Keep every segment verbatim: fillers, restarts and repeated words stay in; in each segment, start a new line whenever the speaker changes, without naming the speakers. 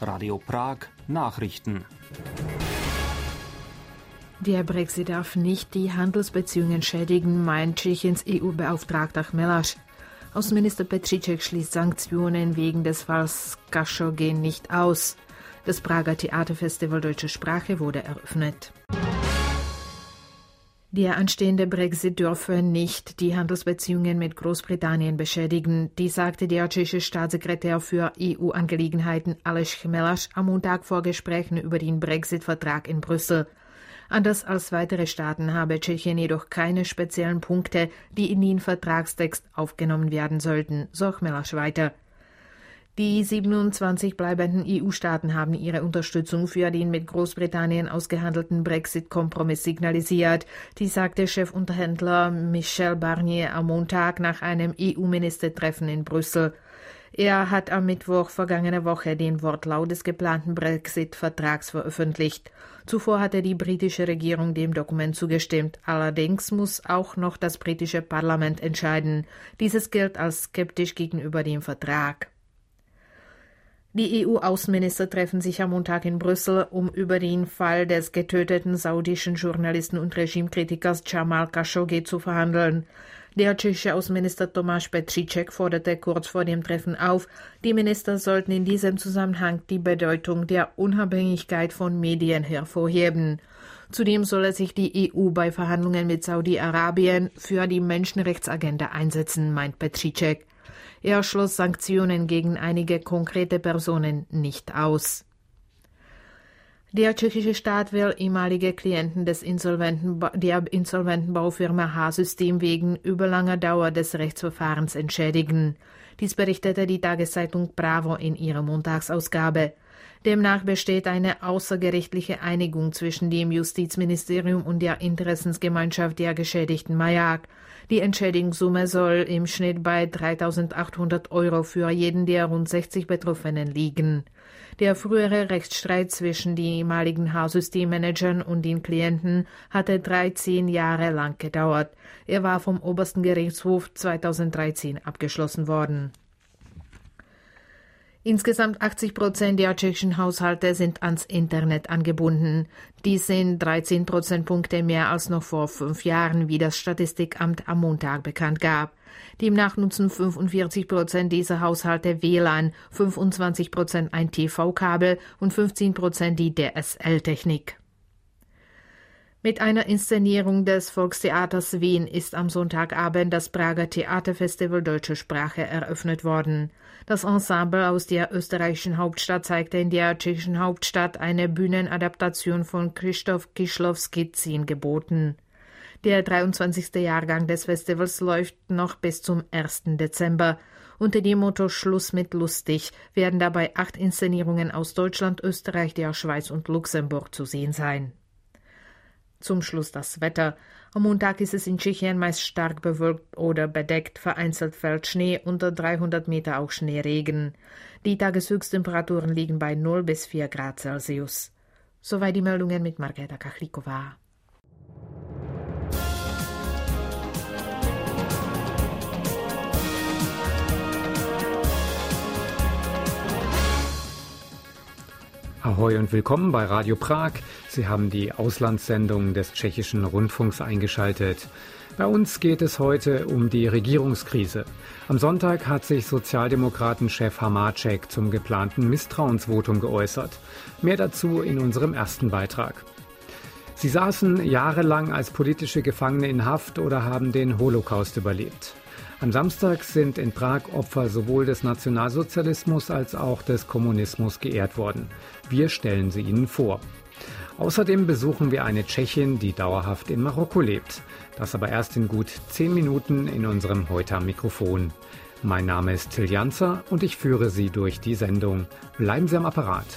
Radio Prag Nachrichten.
Der Brexit darf nicht die Handelsbeziehungen schädigen, meint Tschechiens E U-Beauftragter Chmelaš. Außenminister Petříček schließt Sanktionen wegen des Falls Khashoggi nicht aus. Das Prager Theaterfestival Deutsche Sprache wurde eröffnet. Der anstehende Brexit dürfe nicht die Handelsbeziehungen mit Großbritannien beschädigen. Dies sagte der tschechische Staatssekretär für E U-Angelegenheiten Aleš Chmelaš am Montag vor Gesprächen über den Brexit-Vertrag in Brüssel. Anders als weitere Staaten habe Tschechien jedoch keine speziellen Punkte, die in den Vertragstext aufgenommen werden sollten, so Chmelaš weiter. Die siebenundzwanzig bleibenden E U-Staaten haben ihre Unterstützung für den mit Großbritannien ausgehandelten Brexit-Kompromiss signalisiert. Dies sagte Chefunterhändler Michel Barnier am Montag nach einem E U-Ministertreffen in Brüssel. Er hat am Mittwoch vergangene Woche den Wortlaut des geplanten Brexit-Vertrags veröffentlicht. Zuvor hatte die britische Regierung dem Dokument zugestimmt. Allerdings muss auch noch das britische Parlament entscheiden. Dieses gilt als skeptisch gegenüber dem Vertrag. Die E U-Außenminister treffen sich am Montag in Brüssel, um über den Fall des getöteten saudischen Journalisten und Regimekritikers Jamal Khashoggi zu verhandeln. Der tschechische Außenminister Tomáš Petříček forderte kurz vor dem Treffen auf, die Minister sollten in diesem Zusammenhang die Bedeutung der Unabhängigkeit von Medien hervorheben. Zudem solle sich die E U bei Verhandlungen mit Saudi-Arabien für die Menschenrechtsagenda einsetzen, meint Petříček. Er schloss Sanktionen gegen einige konkrete Personen nicht aus. Der tschechische Staat will ehemalige Klienten des insolventen, der insolventen Baufirma H-System wegen überlanger Dauer des Rechtsverfahrens entschädigen. Dies berichtete die Tageszeitung Právo in ihrer Montagsausgabe. Demnach besteht eine außergerichtliche Einigung zwischen dem Justizministerium und der Interessensgemeinschaft der geschädigten Majak. Die Entschädigungssumme soll im Schnitt bei dreitausendachthundert Euro für jeden der rund sechzig Betroffenen liegen. Der frühere Rechtsstreit zwischen den ehemaligen H-Systemmanagern und den Klienten hatte dreizehn Jahre lang gedauert. Er war vom obersten Gerichtshof zweitausenddreizehn abgeschlossen worden. Insgesamt achtzig Prozent der tschechischen Haushalte sind ans Internet angebunden. Dies sind dreizehn Prozentpunkte mehr als noch vor fünf Jahren, wie das Statistikamt am Montag bekannt gab. Demnach nutzen fünfundvierzig Prozent dieser Haushalte W L A N, fünfundzwanzig Prozent ein T V-Kabel und fünfzehn Prozent die D S L-Technik. Mit einer Inszenierung des Volkstheaters Wien ist am Sonntagabend das Prager Theaterfestival Deutsche Sprache eröffnet worden. Das Ensemble aus der österreichischen Hauptstadt zeigte in der tschechischen Hauptstadt eine Bühnenadaptation von Krzysztof Kieślowskis Zehn Geboten. Der dreiundzwanzigste Jahrgang des Festivals läuft noch bis zum ersten Dezember. Unter dem Motto Schluss mit lustig werden dabei acht Inszenierungen aus Deutschland, Österreich, der Schweiz und Luxemburg zu sehen sein. Zum Schluss das Wetter. Am Montag ist es in Tschechien meist stark bewölkt oder bedeckt, vereinzelt fällt Schnee, unter dreihundert Meter auch Schneeregen. Die Tageshöchsttemperaturen liegen bei null bis vier Grad Celsius. Soweit die Meldungen mit Markéta Kachlíková.
Ahoi und willkommen bei Radio Prag. Sie haben die Auslandssendung des tschechischen Rundfunks eingeschaltet. Bei uns geht es heute um die Regierungskrise. Am Sonntag hat sich Sozialdemokratenchef Hamáček zum geplanten Misstrauensvotum geäußert. Mehr dazu in unserem ersten Beitrag. Sie saßen jahrelang als politische Gefangene in Haft oder haben den Holocaust überlebt. Am Samstag sind in Prag Opfer sowohl des Nationalsozialismus als auch des Kommunismus geehrt worden. Wir stellen sie Ihnen vor. Außerdem besuchen wir eine Tschechin, die dauerhaft in Marokko lebt. Das aber erst in gut zehn Minuten in unserem Heute am Mikrofon. Mein Name ist Till Janzer und ich führe Sie durch die Sendung. Bleiben Sie am Apparat.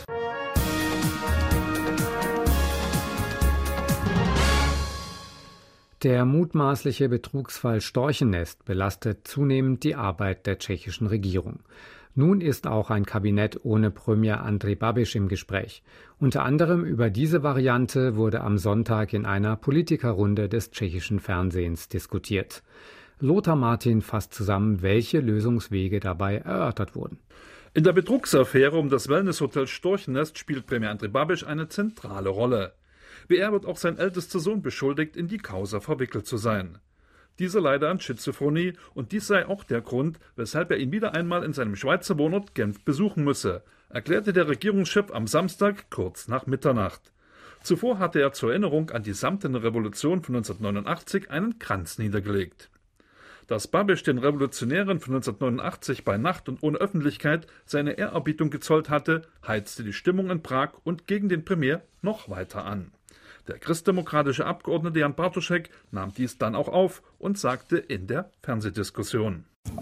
Der mutmaßliche Betrugsfall Storchennest belastet zunehmend die Arbeit der tschechischen Regierung. Nun ist auch ein Kabinett ohne Premier Andrej Babiš im Gespräch. Unter anderem über diese Variante wurde am Sonntag in einer Politikerrunde des tschechischen Fernsehens diskutiert. Lothar Martin fasst zusammen, welche Lösungswege dabei erörtert wurden.
In der Betrugsaffäre um das Wellnesshotel Storchnest spielt Premier Andrej Babiš eine zentrale Rolle. Wie er wird auch sein ältester Sohn beschuldigt, in die Causa verwickelt zu sein. Dieser leider an Schizophrenie und dies sei auch der Grund, weshalb er ihn wieder einmal in seinem Schweizer Wohnort Genf besuchen müsse, erklärte der Regierungschef am Samstag kurz nach Mitternacht. Zuvor hatte er zur Erinnerung an die Samtene Revolution von neunzehnhundertneunundachtzig einen Kranz niedergelegt. Dass Babiš den Revolutionären von neunzehnhundertneunundachtzig bei Nacht und ohne Öffentlichkeit seine Ehrerbietung gezollt hatte, heizte die Stimmung in Prag und gegen den Premier noch weiter an. Der christdemokratische Abgeordnete Jan Bartošek nahm dies dann auch auf und sagte in der Fernsehdiskussion: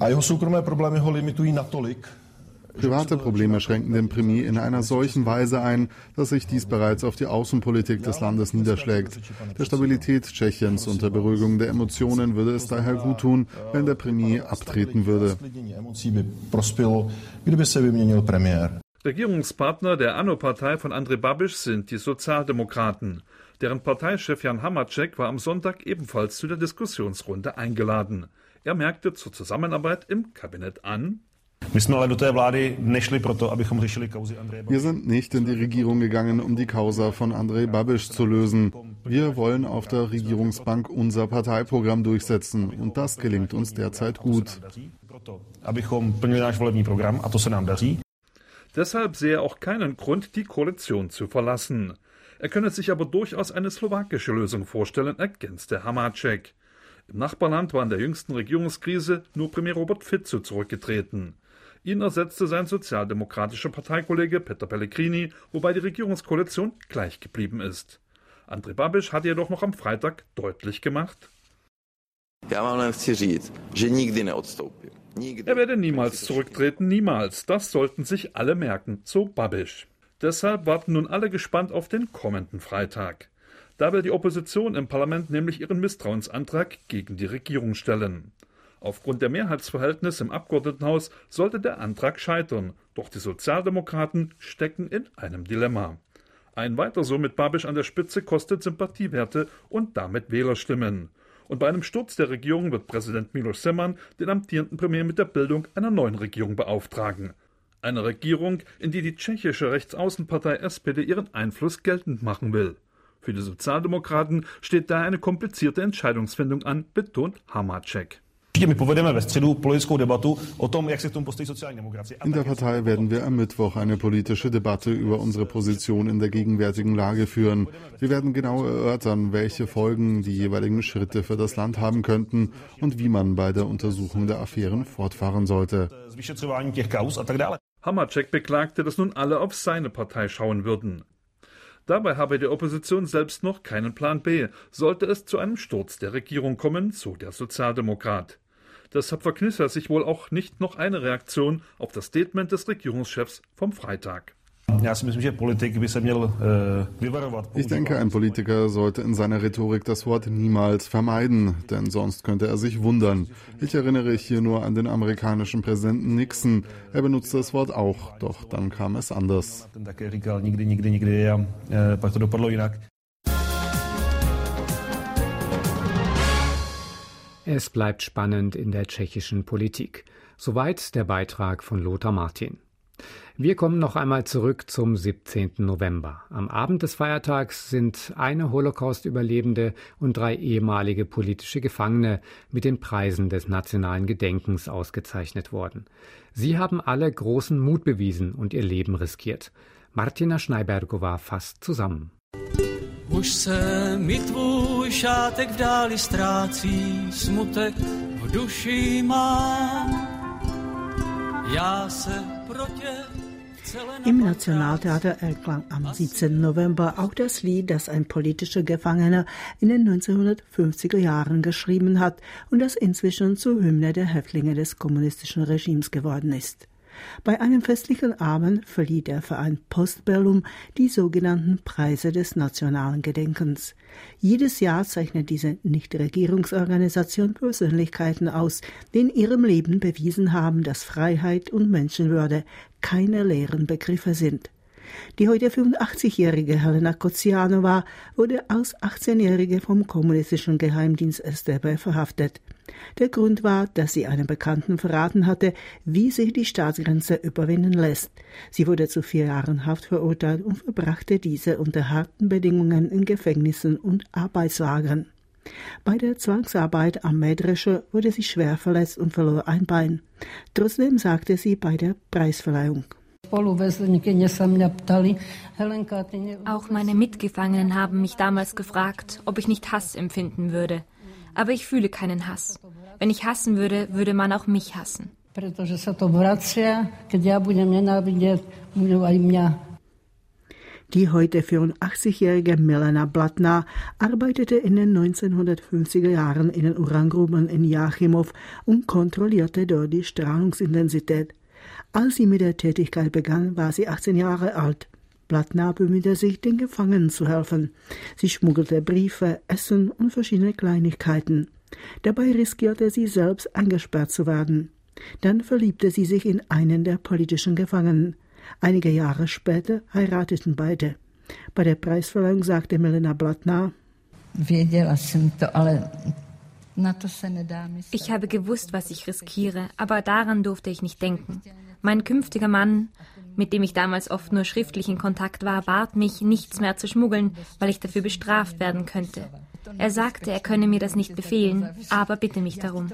Private Probleme schränken den Premier in einer solchen Weise ein, dass sich dies bereits auf die Außenpolitik des Landes niederschlägt. Der Stabilität Tschechiens und der Beruhigung der Emotionen würde es daher gut tun, wenn der Premier abtreten würde.
Regierungspartner der ANO-Partei von Andrej Babiš sind die Sozialdemokraten. Deren Parteichef Jan Hamáček war am Sonntag ebenfalls zu der Diskussionsrunde eingeladen. Er merkte zur Zusammenarbeit im Kabinett an:
Wir sind nicht in die Regierung gegangen, um die Causa von Andrej Babiš zu lösen. Wir wollen auf der Regierungsbank unser Parteiprogramm durchsetzen und das gelingt uns derzeit gut.
Deshalb sehe er auch keinen Grund, die Koalition zu verlassen. Er könne sich aber durchaus eine slowakische Lösung vorstellen, ergänzte Hamáček. Im Nachbarland war in der jüngsten Regierungskrise nur Premier Robert Fico zurückgetreten. Ihn ersetzte sein sozialdemokratischer Parteikollege Peter Pellegrini, wobei die Regierungskoalition gleich geblieben ist. Andrej Babiš hat jedoch noch am Freitag deutlich gemacht: Er werde niemals zurücktreten, niemals. Das sollten sich alle merken, so Babiš. Deshalb warten nun alle gespannt auf den kommenden Freitag. Da will die Opposition im Parlament nämlich ihren Misstrauensantrag gegen die Regierung stellen. Aufgrund der Mehrheitsverhältnisse im Abgeordnetenhaus sollte der Antrag scheitern, doch die Sozialdemokraten stecken in einem Dilemma. Ein Weiter so mit Babiš an der Spitze kostet Sympathiewerte und damit Wählerstimmen. Und bei einem Sturz der Regierung wird Präsident Miloš Zeman den amtierenden Premier mit der Bildung einer neuen Regierung beauftragen. Eine Regierung, in die die tschechische Rechtsaußenpartei S P D ihren Einfluss geltend machen will. Für die Sozialdemokraten steht daher eine komplizierte Entscheidungsfindung an, betont Hamáček.
In der Partei werden wir am Mittwoch eine politische Debatte über unsere Position in der gegenwärtigen Lage führen. Wir werden genau erörtern, welche Folgen die jeweiligen Schritte für das Land haben könnten und wie man bei der Untersuchung der Affären fortfahren sollte.
Hamáček beklagte, dass nun alle auf seine Partei schauen würden. Dabei habe die Opposition selbst noch keinen Plan B, sollte es zu einem Sturz der Regierung kommen, so der Sozialdemokrat. Deshalb verkniff er sich wohl auch nicht noch eine Reaktion auf das Statement des Regierungschefs vom Freitag.
Ich denke, ein Politiker sollte in seiner Rhetorik das Wort niemals vermeiden, denn sonst könnte er sich wundern. Ich erinnere hier nur an den amerikanischen Präsidenten Nixon. Er benutzte das Wort auch, doch dann kam es anders.
Es bleibt spannend in der tschechischen Politik. Soweit der Beitrag von Lothar Martin. Wir kommen noch einmal zurück zum siebzehnten November. Am Abend des Feiertags sind eine Holocaust-Überlebende und drei ehemalige politische Gefangene mit den Preisen des nationalen Gedenkens ausgezeichnet worden. Sie haben alle großen Mut bewiesen und ihr Leben riskiert. Martina Schneibergová fasst zusammen.
Už se mi tvůj šátek v dáli ztrácí, smutek v duši mám. Já se pro tě.
Im Nationaltheater erklang am siebzehnten November auch das Lied, das ein politischer Gefangener in den neunzehnhundertfünfziger Jahren geschrieben hat und das inzwischen zur Hymne der Häftlinge des kommunistischen Regimes geworden ist. Bei einem festlichen Abend verlieh der Verein Postbellum die sogenannten Preise des nationalen Gedenkens. Jedes Jahr zeichnet diese Nichtregierungsorganisation Persönlichkeiten aus, die in ihrem Leben bewiesen haben, dass Freiheit und Menschenwürde keine leeren Begriffe sind. Die heute fünfundachtzigjährige Helena Kocianova wurde als achtzehnjährige vom kommunistischen Geheimdienst S D B verhaftet. Der Grund war, dass sie einem Bekannten verraten hatte, wie sich die Staatsgrenze überwinden lässt. Sie wurde zu vier Jahren Haft verurteilt und verbrachte diese unter harten Bedingungen in Gefängnissen und Arbeitslagern. Bei der Zwangsarbeit am Medresche wurde sie schwer verletzt und verlor ein Bein. Trotzdem sagte sie bei der Preisverleihung:
Auch meine Mitgefangenen haben mich damals gefragt, ob ich nicht Hass empfinden würde. Aber ich fühle keinen Hass. Wenn ich hassen würde, würde man auch mich hassen.
Die heute vierundachtzigjährige Milena Blatner arbeitete in den neunzehnhundertfünfziger Jahren in den Urangruben in Jáchymov und kontrollierte dort die Strahlungsintensität. Als sie mit der Tätigkeit begann, war sie achtzehn Jahre alt. Blatner bemühte sich, den Gefangenen zu helfen. Sie schmuggelte Briefe, Essen und verschiedene Kleinigkeiten. Dabei riskierte sie selbst, eingesperrt zu werden. Dann verliebte sie sich in einen der politischen Gefangenen. Einige Jahre später heirateten beide. Bei der Preisverleihung sagte Milena Blatner:
Ich habe gewusst, was ich riskiere, aber daran durfte ich nicht denken. Mein künftiger Mann, mit dem ich damals oft nur schriftlich in Kontakt war, bat mich, nichts mehr zu schmuggeln, weil ich dafür bestraft werden könnte. Er sagte, er könne mir das nicht befehlen, aber bitte mich darum.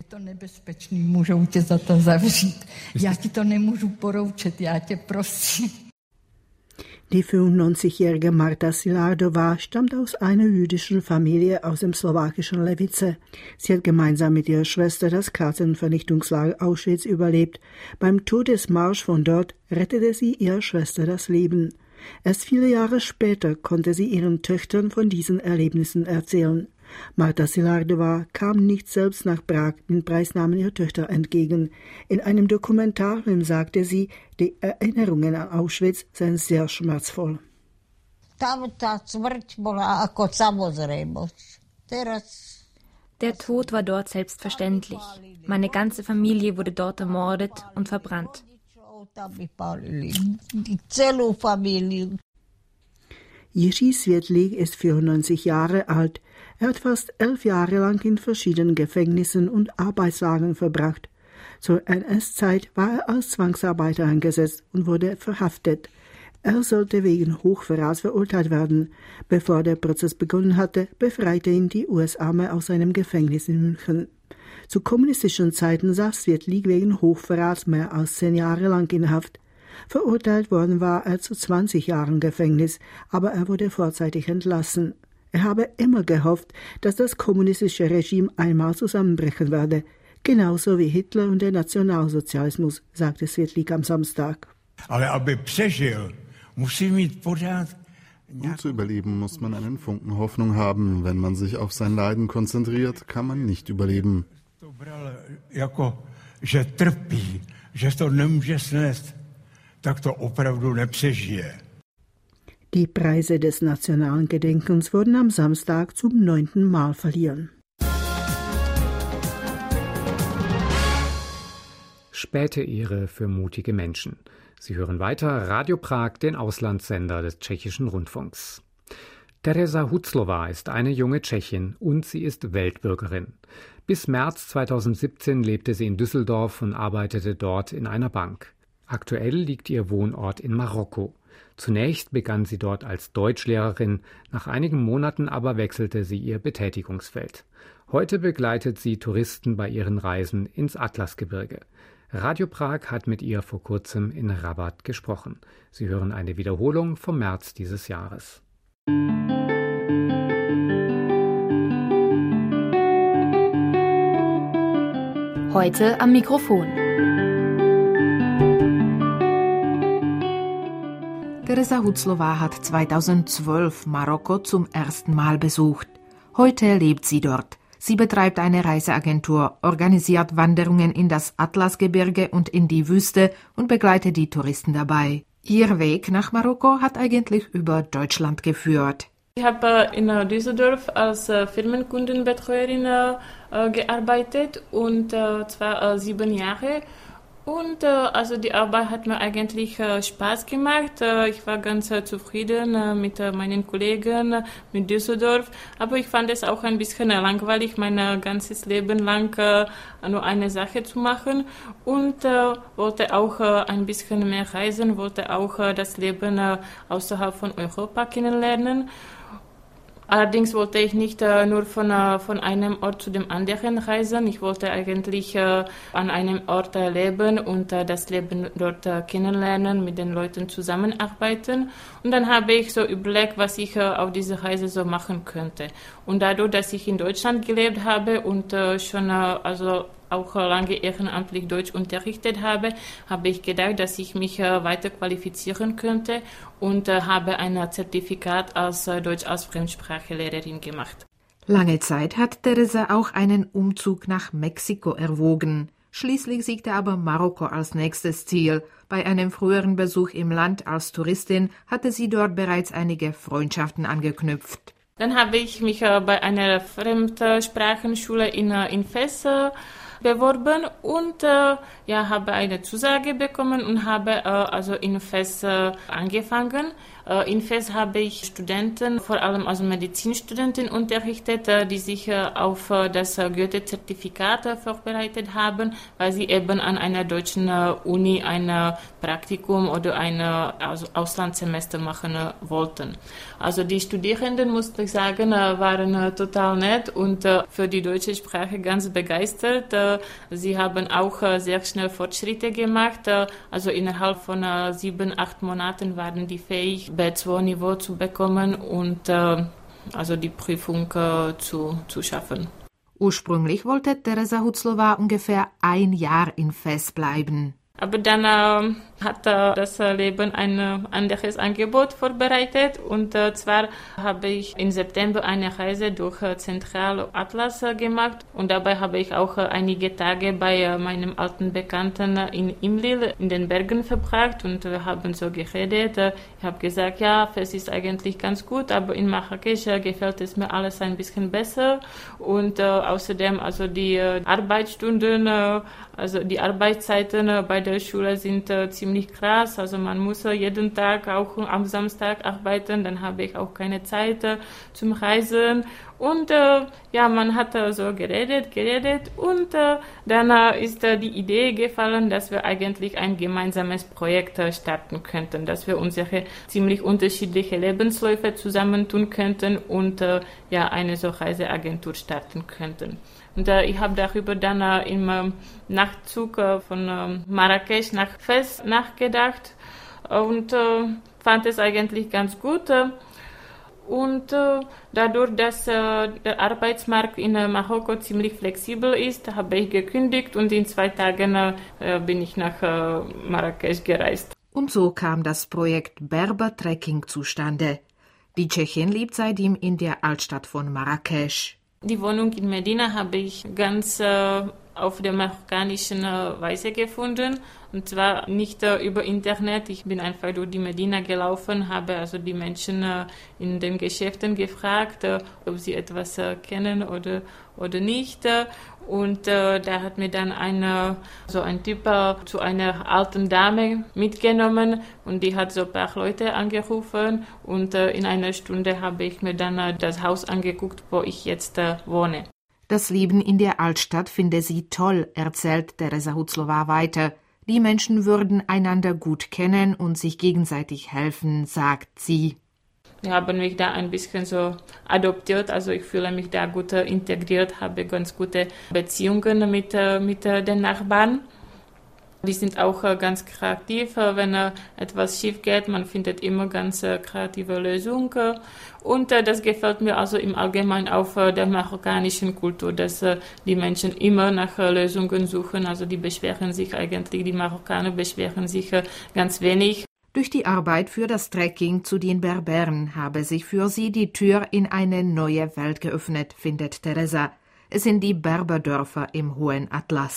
Die fünfundneunzigjährige Marta Silardová stammt aus einer jüdischen Familie aus dem slowakischen Levice. Sie hat gemeinsam mit ihrer Schwester das Kasernenvernichtungslager Auschwitz überlebt. Beim Todesmarsch von dort rettete sie ihrer Schwester das Leben. Erst viele Jahre später konnte sie ihren Töchtern von diesen Erlebnissen erzählen. Marta Silardová kam nicht selbst nach Prag den Preisnamen ihrer Töchter entgegen. In einem Dokumentarfilm sagte sie, die Erinnerungen an Auschwitz seien sehr schmerzvoll.
Der Tod war dort selbstverständlich. Meine ganze Familie wurde dort ermordet und verbrannt.
Jiří Světlík ist vierundneunzig Jahre alt. Er hat fast elf Jahre lang in verschiedenen Gefängnissen und Arbeitslagern verbracht. Zur N S-Zeit war er als Zwangsarbeiter eingesetzt und wurde verhaftet. Er sollte wegen Hochverrats verurteilt werden. Bevor der Prozess begonnen hatte, befreite ihn die U S-Armee aus seinem Gefängnis in München. Zu kommunistischen Zeiten saß Světlík wegen Hochverrats mehr als zehn Jahre lang in Haft. Verurteilt worden war er zu zwanzig Jahren Gefängnis, aber er wurde vorzeitig entlassen. Er habe immer gehofft, dass das kommunistische Regime einmal zusammenbrechen werde, genauso wie Hitler und der Nationalsozialismus, sagte Světlík am Samstag.
Um zu überleben, muss man einen Funken Hoffnung haben. Wenn man sich auf sein Leiden konzentriert, kann man nicht überleben.
Die Preise des nationalen Gedenkens wurden am Samstag zum neunten Mal verliehen.
Späte Ehre für mutige Menschen. Sie hören weiter Radio Prag, den Auslandssender des tschechischen Rundfunks. Tereza Hutzlová ist eine junge Tschechin und sie ist Weltbürgerin. Bis März zweitausendsiebzehn lebte sie in Düsseldorf und arbeitete dort in einer Bank. Aktuell liegt ihr Wohnort in Marokko. Zunächst begann sie dort als Deutschlehrerin, nach einigen Monaten aber wechselte sie ihr Betätigungsfeld. Heute begleitet sie Touristen bei ihren Reisen ins Atlasgebirge. Radio Prag hat mit ihr vor kurzem in Rabat gesprochen. Sie hören eine Wiederholung vom März dieses Jahres.
Heute am Mikrofon Tereza Hutzlová hat zweitausendzwölf Marokko zum ersten Mal besucht. Heute lebt sie dort. Sie betreibt eine Reiseagentur, organisiert Wanderungen in das Atlasgebirge und in die Wüste und begleitet die Touristen dabei. Ihr Weg nach Marokko hat eigentlich über Deutschland geführt.
Ich habe in Düsseldorf als Firmenkundenbetreuerin gearbeitet und zwar sieben Jahre. Und äh, also die Arbeit hat mir eigentlich äh, Spaß gemacht. Äh, ich war ganz äh, zufrieden äh, mit äh, meinen Kollegen, äh, mit Düsseldorf. Aber ich fand es auch ein bisschen äh, langweilig, mein äh, ganzes Leben lang äh, nur eine Sache zu machen. Und äh, wollte auch äh, ein bisschen mehr reisen, wollte auch äh, das Leben äh, außerhalb von Europa kennenlernen. Allerdings wollte ich nicht äh, nur von, äh, von einem Ort zu dem anderen reisen. Ich wollte eigentlich äh, an einem Ort äh, leben und äh, das Leben dort äh, kennenlernen, mit den Leuten zusammenarbeiten. Und dann habe ich so überlegt, was ich äh, auf dieser Reise so machen könnte. Und dadurch, dass ich in Deutschland gelebt habe und äh, schon äh, also auch lange ehrenamtlich Deutsch unterrichtet habe, habe ich gedacht, dass ich mich äh, weiter qualifizieren könnte und äh, habe ein Zertifikat als äh, Deutsch als Fremdsprachelehrerin gemacht.
Lange Zeit hat Teresa auch einen Umzug nach Mexiko erwogen. Schließlich siegte aber Marokko als nächstes Ziel. Bei einem früheren Besuch im Land als Touristin hatte sie dort bereits einige Freundschaften angeknüpft.
Dann habe ich mich äh, bei einer Fremdsprachenschule in, äh, in Fes äh, beworben und äh, ja, habe eine Zusage bekommen und habe äh, also in Fes äh, angefangen. Äh, in Fes habe ich Studenten, vor allem also Medizinstudenten unterrichtet, äh, die sich äh, auf äh, das äh, Goethe-Zertifikat äh, vorbereitet haben, weil sie eben an einer deutschen äh, Uni ein äh, Praktikum oder ein äh, also Auslandssemester machen äh, wollten. Also die Studierenden, musste ich sagen, äh, waren äh, total nett und äh, für die deutsche Sprache ganz begeistert. Äh, sie haben auch äh, sehr schnell Fortschritte gemacht. Äh, also innerhalb von äh, sieben, acht Monaten waren die fähig, B zwei Niveau zu bekommen und äh, also die Prüfung äh, zu, zu schaffen.
Ursprünglich wollte Teresa Hutzlova ungefähr ein Jahr in Fes bleiben.
Aber dann äh, hat äh, das Leben ein äh, anderes Angebot vorbereitet. Und äh, zwar habe ich im September eine Reise durch äh, Zentralatlas äh, gemacht. Und dabei habe ich auch äh, einige Tage bei äh, meinem alten Bekannten äh, in Imlil in den Bergen verbracht. Und wir haben so geredet. Äh, ich habe gesagt, ja, Fes ist eigentlich ganz gut, aber in Marrakesch äh, gefällt es mir alles ein bisschen besser. Und äh, außerdem also die äh, Arbeitsstunden, äh, also die Arbeitszeiten äh, bei der Schule sind äh, ziemlich krass, also man muss äh, jeden Tag auch am Samstag arbeiten, dann habe ich auch keine Zeit äh, zum Reisen und äh, ja, man hat äh, so geredet, geredet und äh, dann äh, ist äh, die Idee gefallen, dass wir eigentlich ein gemeinsames Projekt äh, starten könnten, dass wir unsere ziemlich unterschiedliche Lebensläufe zusammentun könnten und äh, ja, eine so Reiseagentur starten könnten. Und äh, ich habe darüber dann äh, im äh, Nachtzug äh, von äh, Marrakesch nach Fes nachgedacht und äh, fand es eigentlich ganz gut. Äh, und äh, dadurch, dass äh, der Arbeitsmarkt in äh, Marokko ziemlich flexibel ist, habe ich gekündigt und in zwei Tagen äh, bin ich nach äh, Marrakesch gereist.
Und so kam das Projekt Berber Trekking zustande. Die Tschechin lebt seitdem in der Altstadt von Marrakesch.
Die Wohnung in Medina habe ich ganz äh, auf der marokkanischen äh, Weise gefunden. Und zwar nicht äh, über Internet. Ich bin einfach durch die Medina gelaufen, habe also die Menschen äh, in den Geschäften gefragt, äh, ob sie etwas äh, kennen oder, oder nicht. Und äh, da hat mir dann eine, so ein Typ äh, zu einer alten Dame mitgenommen und die hat so ein paar Leute angerufen und äh, in einer Stunde habe ich mir dann äh, das Haus angeguckt, wo ich jetzt äh, wohne.
Das Leben in der Altstadt finde sie toll, erzählt Teresa Hutzlova weiter. Die Menschen würden einander gut kennen und sich gegenseitig helfen, sagt sie.
Wir haben mich da ein bisschen so adoptiert, also ich fühle mich da gut äh, integriert, habe ganz gute Beziehungen mit, äh, mit äh, den Nachbarn. Die sind auch äh, ganz kreativ, äh, wenn äh, etwas schief geht, man findet immer ganz äh, kreative Lösungen. Äh, und äh, das gefällt mir also im Allgemeinen auf äh, der marokkanischen Kultur, dass äh, die Menschen immer nach äh, Lösungen suchen, also die beschweren sich eigentlich, die Marokkaner beschweren sich äh, ganz wenig.
Durch die Arbeit für das Trekking zu den Berberen habe sich für sie die Tür in eine neue Welt geöffnet, findet Teresa. Es sind die Berberdörfer im Hohen Atlas.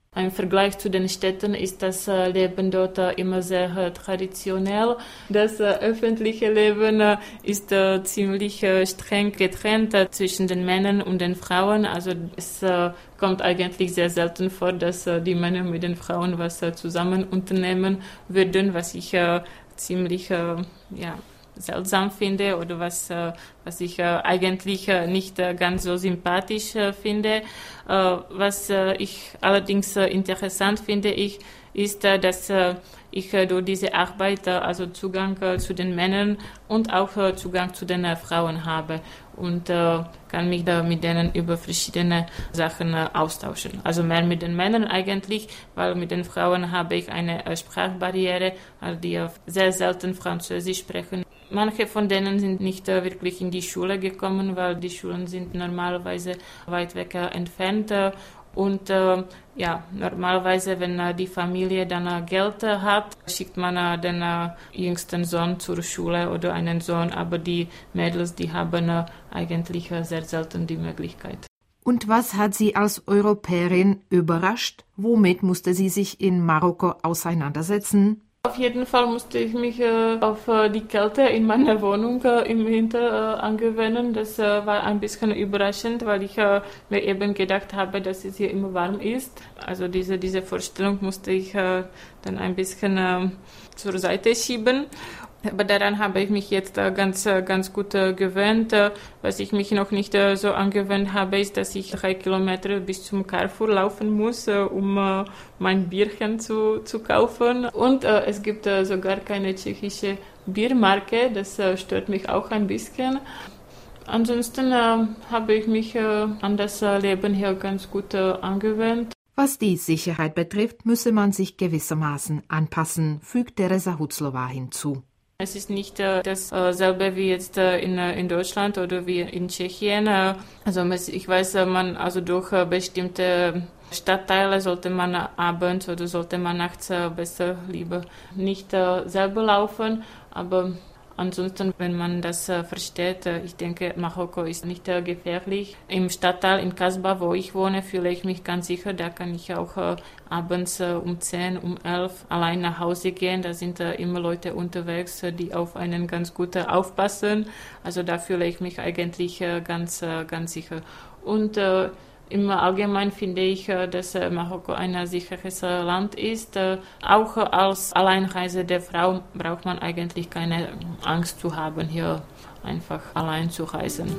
Im Vergleich zu den Städten ist das Leben dort immer sehr traditionell. Das öffentliche Leben ist ziemlich streng getrennt zwischen den Männern und den Frauen. Also es kommt eigentlich sehr selten vor, dass die Männer mit den Frauen was zusammen unternehmen würden, was ich ziemlich ja, seltsam finde oder was, was ich eigentlich nicht ganz so sympathisch finde. Was ich allerdings interessant finde, ich, ist, dass ich durch diese Arbeit also Zugang zu den Männern und auch Zugang zu den Frauen habe und kann mich da mit denen über verschiedene Sachen austauschen. Also mehr mit den Männern eigentlich, weil mit den Frauen habe ich eine Sprachbarriere, die sehr selten Französisch sprechen. Manche von denen sind nicht äh, wirklich in die Schule gekommen, weil die Schulen sind normalerweise weit weg äh, entfernt. Äh, und äh, ja, normalerweise, wenn äh, die Familie dann äh, Geld äh, hat, schickt man äh, den äh, jüngsten Sohn zur Schule oder einen Sohn. Aber die Mädels, die haben äh, eigentlich äh, sehr selten die Möglichkeit.
Und was hat Sie als Europäerin überrascht? Womit musste sie sich in Marokko auseinandersetzen?
Auf jeden Fall musste ich mich äh, auf äh, die Kälte in meiner Wohnung äh, im Winter äh, angewöhnen. Das äh, war ein bisschen überraschend, weil ich äh, mir eben gedacht habe, dass es hier immer warm ist. Also diese, diese Vorstellung musste ich äh, dann ein bisschen äh, zur Seite schieben. Aber daran habe ich mich jetzt äh, ganz, äh, ganz gut äh, gewöhnt. Äh, was ich mich noch nicht äh, so angewöhnt habe, ist, dass ich drei Kilometer bis zum Carrefour laufen muss, äh, um äh, mein Bierchen zu, zu kaufen. Und äh, es gibt äh, sogar keine tschechische Biermarke. Das äh, stört mich auch ein bisschen. Ansonsten äh, habe ich mich äh, an das äh, Leben hier ganz gut äh, angewöhnt.
Was die Sicherheit betrifft, müsse man sich gewissermaßen anpassen, fügt Teresa Hutzlova hinzu.
Es ist nicht äh, dasselbe wie jetzt äh, in, äh, in Deutschland oder wie in Tschechien. Äh, also ich weiß, äh, man also durch äh, bestimmte Stadtteile sollte man äh, abends oder sollte man nachts äh, besser lieber nicht äh, selber laufen. Aber ansonsten, wenn man das äh, versteht, äh, ich denke, Marokko ist nicht äh, gefährlich. Im Stadtteil in Kasbah, wo ich wohne, fühle ich mich ganz sicher. Da kann ich auch äh, abends äh, um zehn, um elf allein nach Hause gehen. Da sind äh, immer Leute unterwegs, äh, die auf einen ganz gut äh, aufpassen. Also da fühle ich mich eigentlich äh, ganz, äh, ganz sicher. Und äh, im Allgemeinen finde ich, dass Marokko ein sicheres Land ist. Auch als alleinreisende Frau braucht man eigentlich keine Angst zu haben, hier einfach allein zu reisen.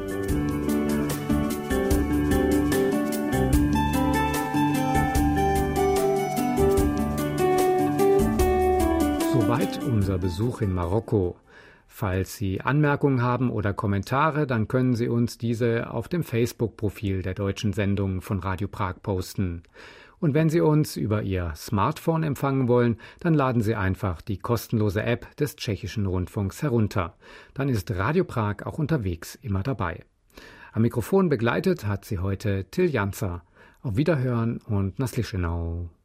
Soweit unser Besuch in Marokko. Falls Sie Anmerkungen haben oder Kommentare, dann können Sie uns diese auf dem Facebook-Profil der deutschen Sendung von Radio Prag posten. Und wenn Sie uns über Ihr Smartphone empfangen wollen, dann laden Sie einfach die kostenlose App des Tschechischen Rundfunks herunter. Dann ist Radio Prag auch unterwegs immer dabei. Am Mikrofon begleitet hat Sie heute Till Janzer. Auf Wiederhören und Naslyšenou.